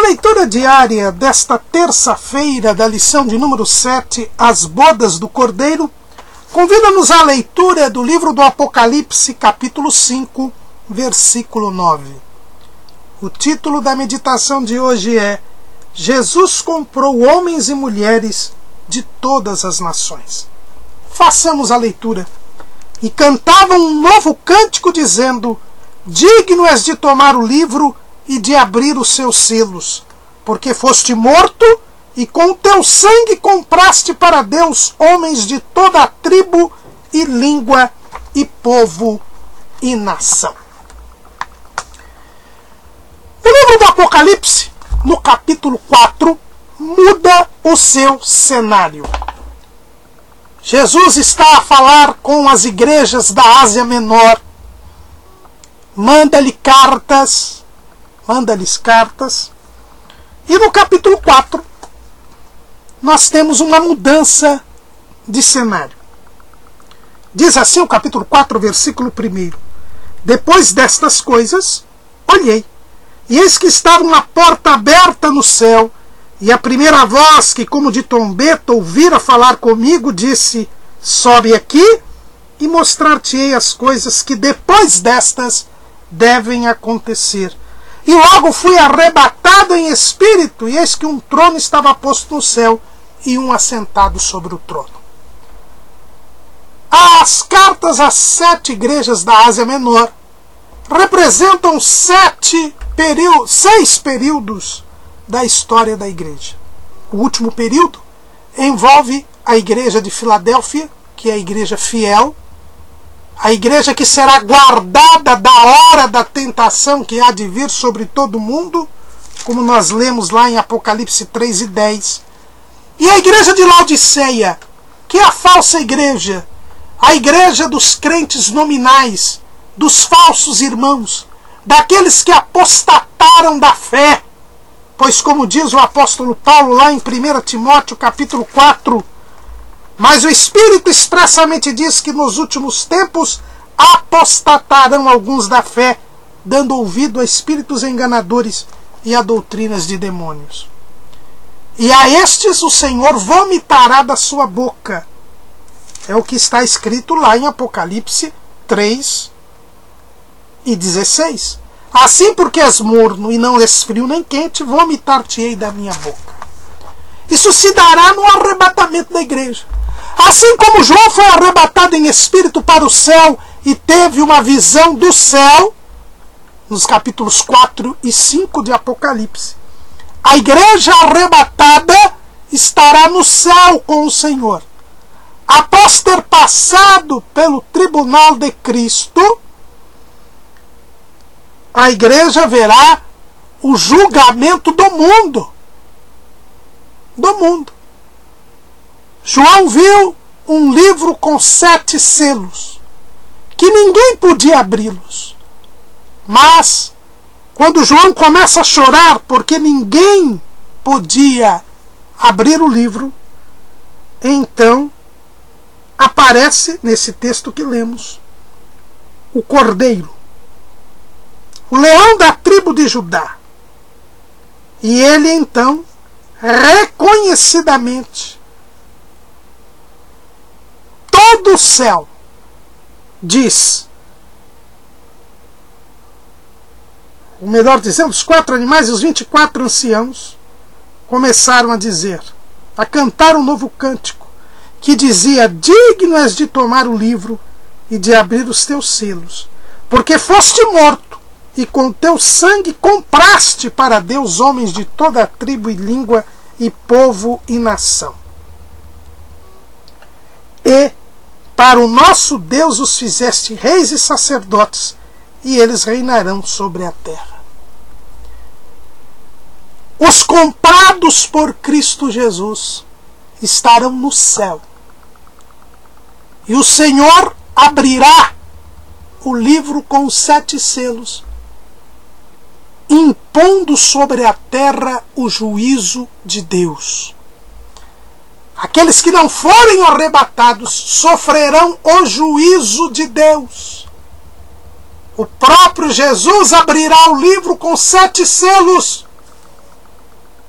leitura diária desta terça-feira da lição de número 7, As Bodas do Cordeiro, convida-nos à leitura do livro do Apocalipse, capítulo 5, versículo 9. O título da meditação de hoje é Jesus comprou homens e mulheres de todas as nações. Façamos a leitura. E cantavam um novo cântico dizendo: digno és de tomar o livro e de abrir os seus selos, porque foste morto e com o teu sangue compraste para Deus homens de toda a tribo e língua e povo e nação. O livro do Apocalipse, no capítulo 4, muda o seu cenário. Jesus está a falar com as igrejas da Ásia Menor, manda-lhes cartas, e no capítulo 4 nós temos uma mudança de cenário. Diz assim o capítulo 4, versículo 1: depois destas coisas, olhei, e eis que estava uma porta aberta no céu, e a primeira voz que, como de trombeta, ouvira falar comigo, disse: sobe aqui, e mostrar-te-ei as coisas que depois destas devem acontecer. E logo fui arrebatado em espírito, e eis que um trono estava posto no céu, e um assentado sobre o trono. As cartas às 7 igrejas da Ásia Menor representam 6 períodos da história da igreja. O último período envolve a igreja de Filadélfia, que é a igreja fiel, a igreja que será guardada da hora da tentação que há de vir sobre todo o mundo, como nós lemos lá em Apocalipse 3 e 10. E a igreja de Laodiceia, que é a falsa igreja, a igreja dos crentes nominais, dos falsos irmãos, daqueles que apostataram da fé. Pois como diz o apóstolo Paulo lá em 1 Timóteo capítulo 4, mas o Espírito expressamente diz que nos últimos tempos apostatarão alguns da fé, dando ouvido a espíritos enganadores e a doutrinas de demônios. E a estes o Senhor vomitará da sua boca. É o que está escrito lá em Apocalipse 3 e 16. Assim, porque és morno e não és frio nem quente, vomitar-te-ei da minha boca. Isso se dará no arrebatamento da igreja. Assim como João foi arrebatado em espírito para o céu e teve uma visão do céu, nos capítulos 4 e 5 de Apocalipse, a igreja arrebatada estará no céu com o Senhor. Após ter passado pelo tribunal de Cristo, a igreja verá o julgamento do mundo. Do mundo. João viu um livro com 7 selos, que ninguém podia abri-los. Mas, quando João começa a chorar porque ninguém podia abrir o livro, então aparece nesse texto que lemos o Cordeiro, o leão da tribo de Judá. E ele então, reconhecidamente, todo o céu diz, ou melhor dizendo, os 4 animais e os 24 anciãos começaram a dizer, a cantar um novo cântico, que dizia: digno és de tomar o livro e de abrir os teus selos, porque foste morto, e com teu sangue compraste para Deus homens de toda a tribo e língua e povo e nação. E para o nosso Deus os fizeste reis e sacerdotes, e eles reinarão sobre a terra. Os comprados por Cristo Jesus estarão no céu. E o Senhor abrirá o livro com os 7 selos, impondo sobre a terra o juízo de Deus. Aqueles que não forem arrebatados sofrerão o juízo de Deus. O próprio Jesus abrirá o livro com 7 selos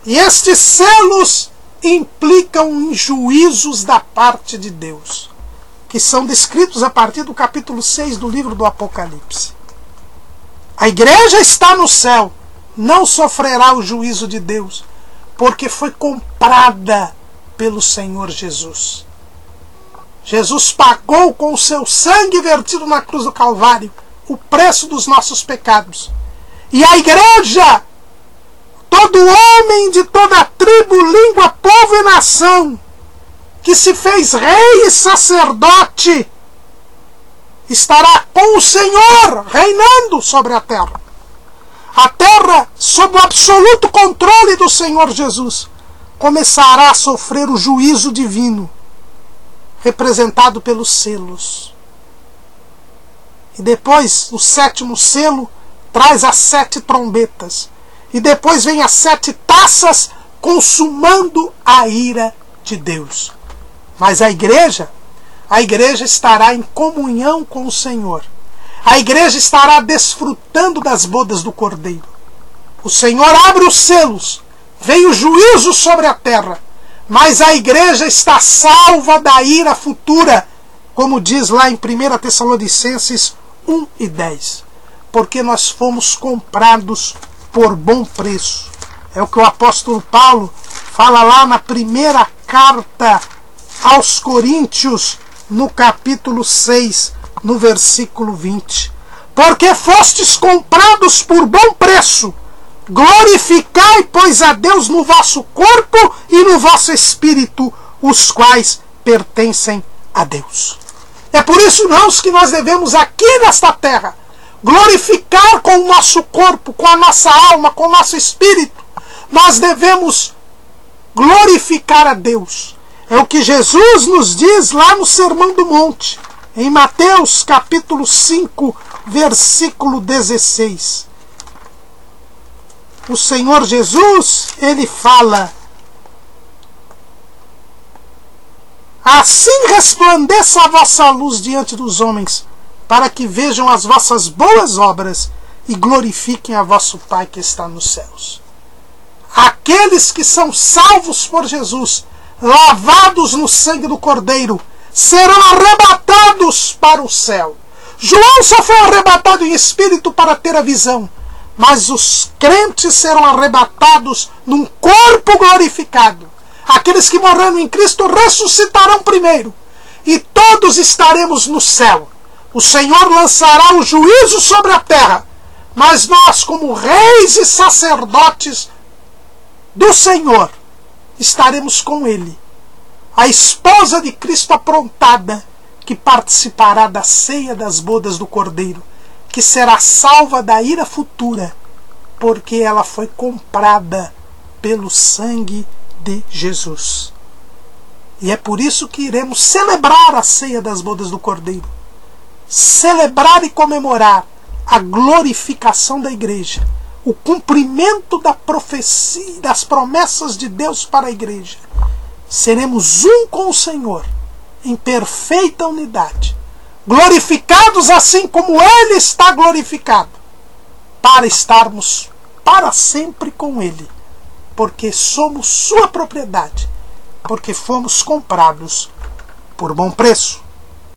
E estes selos implicam em juízos da parte de Deus, que são descritos a partir do capítulo 6 do livro do Apocalipse. A igreja está no céu, não sofrerá o juízo de Deus, porque foi comprada pelo Senhor Jesus. Jesus pagou com o seu sangue vertido na cruz do Calvário o preço dos nossos pecados. E a igreja, todo homem de toda tribo, língua, povo e nação, que se fez rei e sacerdote, estará com o Senhor reinando sobre a terra. A terra, sob o absoluto controle do Senhor Jesus, começará a sofrer o juízo divino, representado pelos selos. E depois, o sétimo selo traz as 7 trombetas. E depois vem as 7 taças, consumando a ira de Deus. Mas a igreja estará em comunhão com o Senhor. A igreja estará desfrutando das bodas do Cordeiro. O Senhor abre os selos, vem o juízo sobre a terra, mas a igreja está salva da ira futura, como diz lá em 1 Tessalonicenses 1:10. Porque nós fomos comprados por bom preço. É o que o apóstolo Paulo fala lá na primeira carta aos Coríntios, no capítulo 6, no versículo 20. Porque fostes comprados por bom preço, glorificai, pois, a Deus no vosso corpo e no vosso espírito, os quais pertencem a Deus. É por isso, irmãos, que nós devemos aqui nesta terra glorificar com o nosso corpo, com a nossa alma, com o nosso espírito. Nós devemos glorificar a Deus. É o que Jesus nos diz lá no Sermão do Monte, em Mateus capítulo 5, versículo 16. O Senhor Jesus, ele fala: assim resplandeça a vossa luz diante dos homens, para que vejam as vossas boas obras e glorifiquem a vosso Pai que está nos céus. Aqueles que são salvos por Jesus, lavados no sangue do Cordeiro, serão arrebatados para o céu. João só foi arrebatado em espírito para ter a visão, mas os crentes serão arrebatados num corpo glorificado. Aqueles que morreram em Cristo ressuscitarão primeiro, e todos estaremos no céu. O Senhor lançará o juízo sobre a terra, mas nós, como reis e sacerdotes do Senhor, estaremos com Ele, a esposa de Cristo aprontada, que participará da ceia das bodas do Cordeiro, que será salva da ira futura, porque ela foi comprada pelo sangue de Jesus. E é por isso que iremos celebrar a ceia das bodas do Cordeiro, celebrar e comemorar a glorificação da igreja, o cumprimento da profecia, das promessas de Deus para a igreja. Seremos um com o Senhor, em perfeita unidade, glorificados assim como Ele está glorificado, para estarmos para sempre com Ele, porque somos sua propriedade, porque fomos comprados por bom preço.